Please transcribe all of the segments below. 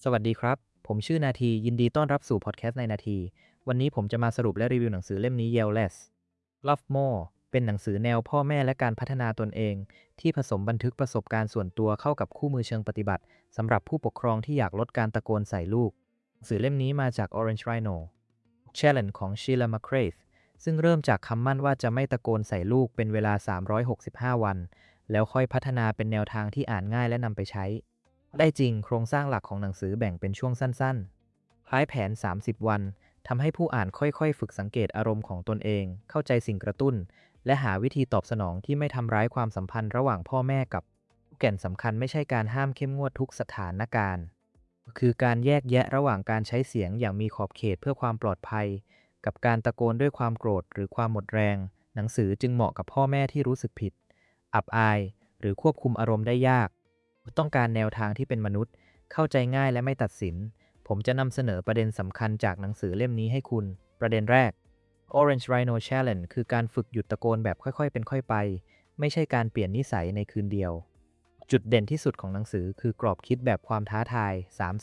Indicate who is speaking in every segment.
Speaker 1: สวัสดีครับ ผมชื่อนาทียินดีต้อนรับสู่พอดแคสต์ในนาที วันนี้ผมจะมาสรุปและรีวิวหนังสือเล่มนี้ Yell Less Love More เป็นหนังสือแนวพ่อแม่และการพัฒนาตนเองที่ผสมบันทึกประสบการณ์ส่วนตัวเข้ากับคู่มือเชิงปฏิบัติสำหรับผู้ปกครองที่อยากลดการตะโกนใส่ลูกหนังสือเล่มนี้มาจาก Orange Rhino Challenge ของ Sheila McGrath ซึ่งเริ่มจากคำมั่นว่าจะไม่ตะโกนใส่ลูกเป็นเวลา 365 วันแล้วค่อยพัฒนาเป็นแนวทางที่อ่านง่ายและนำไปใช้ ได้จริงโครงสร้างหลักของหนังสือแบ่งเป็นช่วงสั้นๆคล้ายแผน 30 วันทำให้ผู้อ่านค่อยๆฝึกสังเกตอารมณ์ของตนเองเข้าใจสิ่งกระตุ้นและหาวิธีตอบสนองที่ไม่ทำร้ายความสัมพันธ์ระหว่างพ่อแม่กับแก่นสำคัญไม่ใช่การห้ามเข้มงวดทุกสถานการณ์คือการแยกแยะระหว่างการใช้เสียงอย่างมีขอบเขตเพื่อความปลอดภัยกับการตะโกนด้วยความโกรธหรือความหมดแรงหนังสือจึงเหมาะกับพ่อแม่ที่รู้สึกผิดอับอายหรือควบคุมอารมณ์ได้ยาก ต้องการแนวทางที่เป็นมนุษย์เข้าใจง่ายและไม่ตัดสินผมจะนำเสนอประเด็นสำคัญจากหนังสือเล่มนี้ให้คุณประเด็นแรก Orange Rhino Challenge คือการฝึกหยุดตะโกนแบบค่อยๆเป็นค่อยไปไม่ใช่การเปลี่ยนนิสัยในคืนเดียวจุดเด่นที่สุดของหนังสือคือกรอบคิดแบบความท้าทาย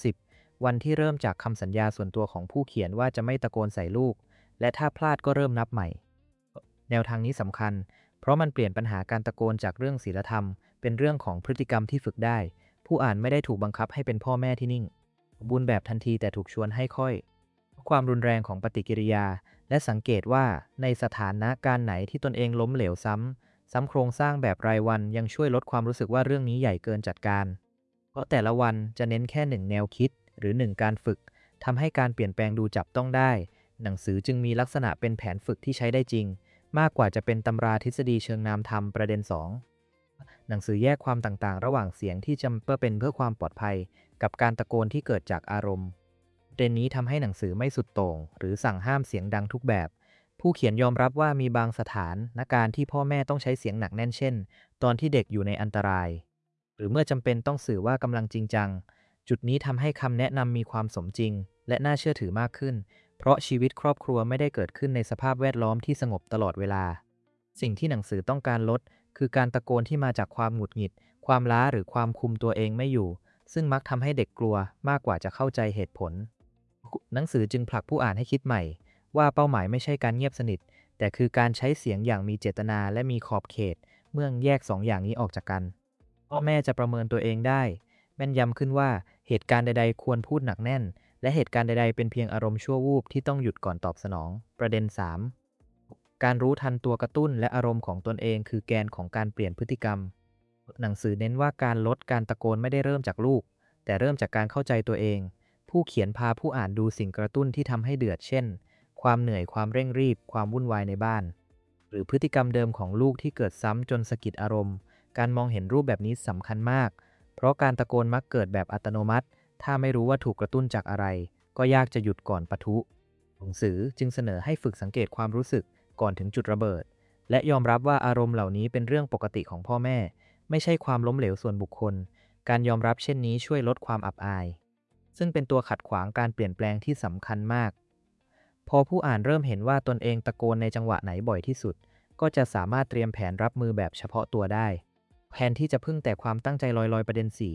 Speaker 1: 30วันที่เริ่มจากคำสัญญาส่วนตัวของผู้เขียนว่าจะไม่ตะโกนใส่ลูกและถ้าพลาดก็เริ่มนับใหม่แนวทางนี้สำคัญเพราะมันเปลี่ยนปัญหาการตะโกนจากเรื่องศีลธรรมเป็นเรื่องของพฤติกรรมที่ฝึกได้ ผู้อ่านไม่ได้ถูกบังคับให้เป็นพ่อแม่ที่นิ่งบูนแบบทันทีแต่ถูกชวนให้ค่อยความรุนแรงของปฏิกิริยาและสังเกตว่าในสถานการณ์ไหนที่ตนเองล้มเหลวซ้ำโครงสร้างแบบรายวันยังช่วยลดความรู้สึกว่าเรื่องนี้ใหญ่เกินจัดการเพราะแต่ละวันจะเน้นแค่หนึ่งแนวคิดหรือหนึ่งการฝึกทำให้การเปลี่ยนแปลงดูจับต้องได้หนังสือจึงมีลักษณะเป็นแผนฝึกที่ใช้ได้จริงมากกว่าจะเป็นตำราทฤษฎีเชิงนามธรรมประเด็น2 หนังสือแยกความต่างๆระหว่างเสียงที่จำเป็นเพื่อความปลอดภัยกับการตะโกนที่เกิดจากอารมณ์ประเด็นนี้ทำให้หนังสือไม่สุดโต่งหรือสั่งห้ามเสียงดังทุกแบบผู้เขียนยอมรับว่ามีบางสถานการณ์ที่พ่อแม่ต้องใช้เสียงหนักแน่นเช่นตอนที่เด็กอยู่ในอันตรายหรือเมื่อจำเป็นต้องสื่อว่ากำลังจริงจังจุดนี้ทำให้คำแนะนำมีความสมจริงและน่าเชื่อถือมากขึ้นเพราะชีวิตครอบครัวไม่ได้เกิดขึ้นในสภาพแวดล้อมที่สงบตลอดเวลาสิ่งที่หนังสือต้องการลด คือการตะโกนที่มาจากความหงุดหงิดความล้าหรือความคุมตัวเองไม่อยู่ซึ่งมักทำให้เด็กกลัวมากกว่าจะเข้าใจเหตุผลหนังสือจึงผลักผู้อ่านให้คิดใหม่ว่าเป้าหมายไม่ใช่การเงียบสนิทแต่คือการใช้เสียงอย่างมีเจตนาและมีขอบเขตเมื่อแยก2 อย่างนี้ออกจากกันพ่อแม่จะประเมินตัวเองได้แม่นยำขึ้นว่าเหตุการณ์ใดๆควรพูดหนักแน่นและเหตุการณ์ใดๆเป็นเพียงอารมณ์ชั่ววูบที่ต้องหยุดก่อนตอบสนองประเด็น3 การรู้ทันตัวกระตุ้นและอารมณ์ของตนเองคือแกนของการเปลี่ยนพฤติกรรมหนังสือเน้นว่าการลดการตะโกนไม่ได้เริ่มจากลูกแต่เริ่มจากการเข้าใจตัวเองผู้เขียนพาผู้อ่านดูสิ่งกระตุ้นที่ทำให้เดือดเช่นความเหนื่อยความเร่งรีบความวุ่นวายในบ้านหรือพฤติกรรมเดิมของลูกที่เกิดซ้ำจนสะกิดอารมณ์การมองเห็นรูปแบบนี้สำคัญมากเพราะการตะโกนมักเกิดแบบอัตโนมัติถ้าไม่รู้ว่าถูกกระตุ้นจากอะไรก็ยากจะหยุดก่อนปะทุหนังสือจึงเสนอให้ฝึกสังเกตความรู้สึก ก่อนถึงจุดระเบิดและยอมรับว่าอารมณ์เหล่านี้เป็นเรื่องปกติของพ่อแม่ไม่ใช่ความล้มเหลวส่วนบุคคลการยอมรับเช่นนี้ช่วยลดความอับอายซึ่งเป็นตัวขัดขวางการเปลี่ยนแปลงที่สำคัญมากพอผู้อ่านเริ่มเห็นว่าตนเองตะโกนในจังหวะไหนบ่อยที่สุดก็จะสามารถเตรียมแผนรับมือแบบเฉพาะตัวได้แทนที่จะพึ่งแต่ความตั้งใจลอยๆประเด็น4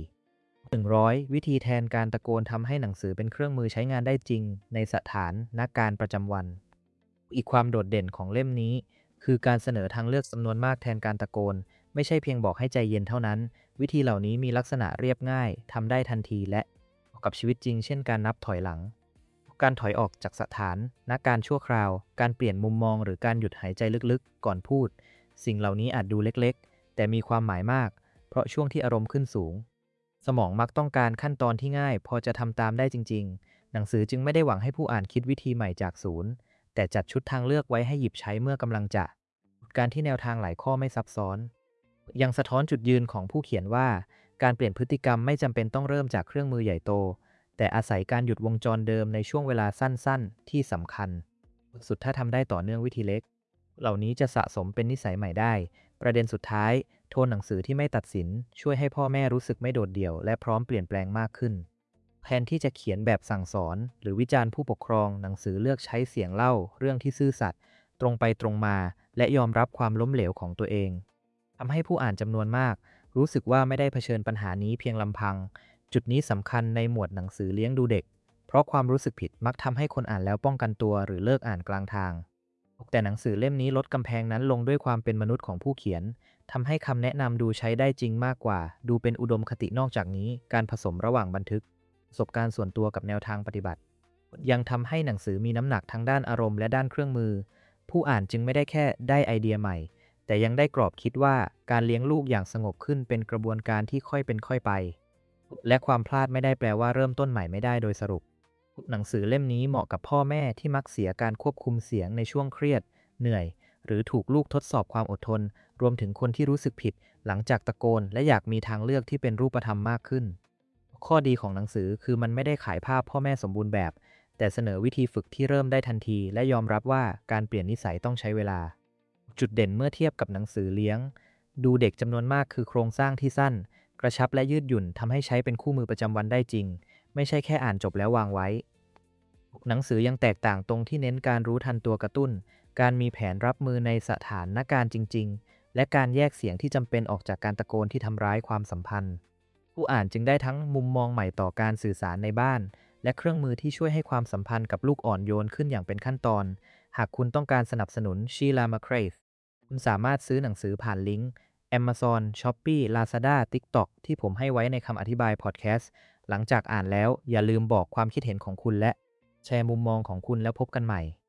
Speaker 1: 100วิธีแทนการตะโกนทำให้หนังสือเป็นเครื่องมือใช้งานได้จริงในสถานการณ์ประจำวัน อีกความโดดเด่นของเล่มนี้คือการเสนอทางเลือกจำนวนมากแทนการตะโกนไม่ใช่เพียงบอกให้ใจเย็นเท่านั้นวิธีเหล่านี้มีลักษณะเรียบง่ายทำได้ทันทีและเหมาะกับชีวิตจริงเช่นการนับถอยหลังการถอยออกจากสถานการณ์ชั่วคราวการเปลี่ยนมุมมองหรือการหยุดหายใจลึกๆก่อนพูดสิ่งเหล่านี้อาจดูเล็กๆแต่มีความหมายมากเพราะช่วงที่อารมณ์ขึ้นสูงสมองมักต้องการขั้นตอนที่ง่ายพอจะทำตามได้จริงๆหนังสือจึงไม่ได้หวังให้ผู้อ่านคิดวิธีใหม่จากศูนย์ แต่จัดชุดทางเลือกไว้ให้หยิบใช้เมื่อกำลังจะการที่แนวทางหลายข้อไม่ซับซ้อนยังสะท้อนจุดยืนของผู้เขียนว่าการเปลี่ยนพฤติกรรมไม่จำเป็นต้องเริ่มจากเครื่องมือใหญ่โตแต่อาศัยการหยุดวงจรเดิมในช่วงเวลาสั้นๆที่สำคัญสุดถ้าทำได้ต่อเนื่องวิธีเล็กเหล่านี้จะสะสมเป็นนิสัยใหม่ได้ประเด็นสุดท้ายโทนหนังสือที่ไม่ตัดสินช่วยให้พ่อแม่รู้สึกไม่โดดเดี่ยวและพร้อมเปลี่ยนแปลงมากขึ้น แทนที่จะเขียนแบบสั่งสอนหรือวิจารณ์ผู้ปกครองหนังสือเลือกใช้เสียงเล่าเรื่องที่ซื่อสัตย์ตรงไปตรงมาและยอมรับความล้มเหลวของตัวเองทำให้ผู้อ่านจำนวนมากรู้สึกว่าไม่ได้เผชิญปัญหานี้เพียงลำพังจุดนี้สำคัญในหมวดหนังสือเลี้ยงดูเด็ก เพราะความรู้สึกผิดมักทำให้คนอ่านแล้วป้องกันตัวหรือเลิกอ่านกลางทาง แต่หนังสือเล่มนี้ลดกำแพงนั้นลงด้วยความเป็นมนุษย์ของผู้เขียน ทำให้คำแนะนำดูใช้ได้จริงมากกว่า ดูเป็นอุดมคตินอกจากนี้ การผสมระหว่างบันทึกประสบการณ์ส่วนตัวกับแนวทางปฏิบัติ ยังทำให้หนังสือมีน้ำหนักทั้งด้านอารมณ์และด้านเครื่องมือ ผู้อ่านจึงไม่ได้แค่ได้ไอเดียใหม่ แต่ยังได้กรอบคิดว่าการเลี้ยงลูกอย่างสงบขึ้นเป็นกระบวนการที่ค่อยเป็นค่อยไป และความพลาดไม่ได้แปลว่าเริ่มต้นใหม่ไม่ได้โดยสรุป หนังสือเล่มนี้เหมาะกับพ่อแม่ที่มักเสียการควบคุมเสียงในช่วงเครียด เหนื่อย หรือถูกลูกทดสอบความอดทน รวมถึงคนที่รู้สึกผิดหลังจากตะโกนและอยากมีทางเลือกที่เป็นรูปธรรมมากขึ้น ข้อดีของหนังสือคือมันไม่ได้ขายภาพพ่อแม่สมบูรณ์แบบ แต่เสนอวิธีฝึกที่เริ่มได้ทันที และยอมรับว่าการเปลี่ยนนิสัยต้องใช้เวลา จุดเด่นเมื่อเทียบกับหนังสือเลี้ยงดูเด็กจำนวนมากคือโครงสร้างที่สั้น กระชับและยืดหยุ่นทำให้ใช้เป็นคู่มือประจำวันได้จริง ไม่ใช่แค่อ่านจบแล้ววางไว้ หนังสือยังแตกต่างตรงที่เน้นการรู้ทันตัวกระตุ้น การมีแผนรับมือในสถานการณ์จริงๆ และการแยกเสียงที่จำเป็นออกจากการตะโกนที่ทำร้ายความสัมพันธ์ ผู้อ่านจึงได้ทั้งมุมมองใหม่ต่อการสื่อสารในบ้าน และเครื่องมือที่ช่วยให้ความสัมพันธ์กับลูกอ่อนโยนขึ้นอย่างเป็นขั้นตอน หากคุณต้องการสนับสนุนชีลามาเครฟคุณสามารถซื้อหนังสือผ่านลิงก์ Amazon, Shopee, Lazada, TikTok ที่ผมให้ไว้ในคำอธิบายพอดแคสต์ หลังจากอ่านแล้วอย่าลืมบอกความคิดเห็นของคุณและแชร์มุมมองของคุณแล้วพบกันใหม่